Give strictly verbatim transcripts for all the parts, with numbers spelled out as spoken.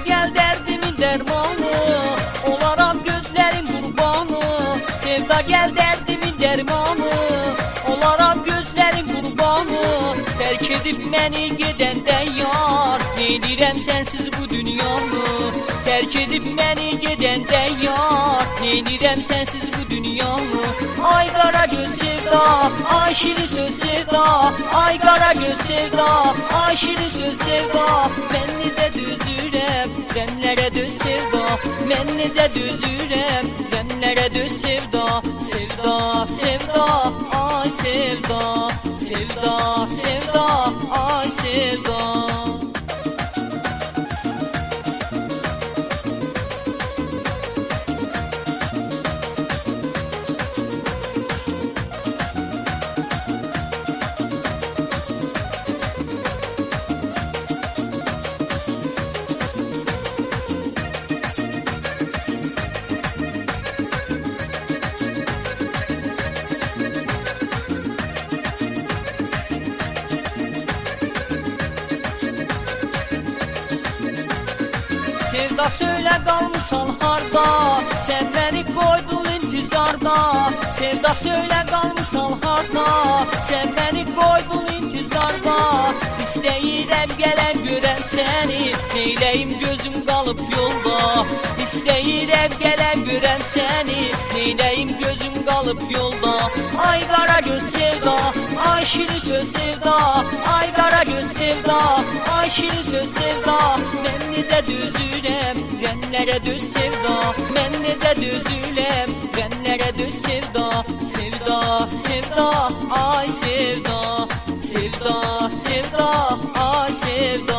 gel derdimin dermanı, olaram gözlerim kurbanı. Sevda gel derdimin dermanı, olaram gözlerim kurbanı. Terk edip beni gedenden yar, neylirəm sensiz bu dünyanı. Terk edip beni gedenden yar, neylirəm sensiz bu dünyanı. Ay qara göz sevda, ay şirin söz sevda. Ay qara göz sevda, ay şirin söz sevda. Ben necə dözürəm, rəmlərə döz sevda. Mən necə dözürəm, rəmlərə döz sevda. Sevda, sevda, ay sevda. Sevda, sevda, ay sevda. Sevda söyle kalmışsan harda, sen beni koydun intizarda. Sevda söyle kalmışsan harda, sen beni koydun intizarda. İstəyirəm gələn görən səni, neyləyim gözüm qalıb yolda. İstəyirəm gələn görən səni, neyləyim gözüm qalıb yolda. Ay qara göz sevda, ay şirin söz sevda. Ay qara göz sevda, ay şirin söz sevda. Mən necə dözürəm, rəmlərə döz sevda. Mən necə dözürəm, rəmlərə döz sevda. Sevda, sevda, ay sevda. Sevda, sevda, ay sevda.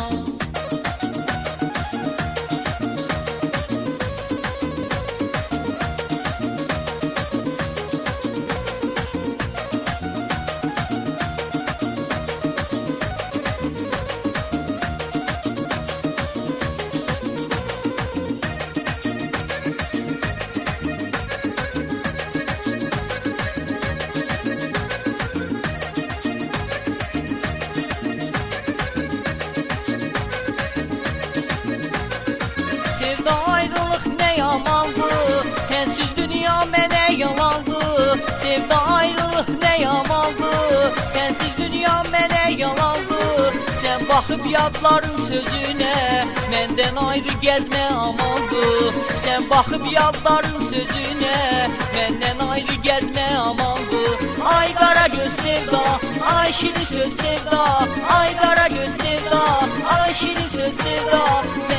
Sevda ayrılık ne yamandı, sensiz dünya mənə yalandı. Sevda ayrılık ne yamandı, sensiz dünya mənə yalandı. Sen bakıp yadların sözüne, məndən ayrı gezme amandı. Sen bakıp yadların sözüne, məndən ayrı gezme amandı. Ay qara göz sevda, ay şirin söz sevda. Ay qara göz sevda, ay şirin söz sevda.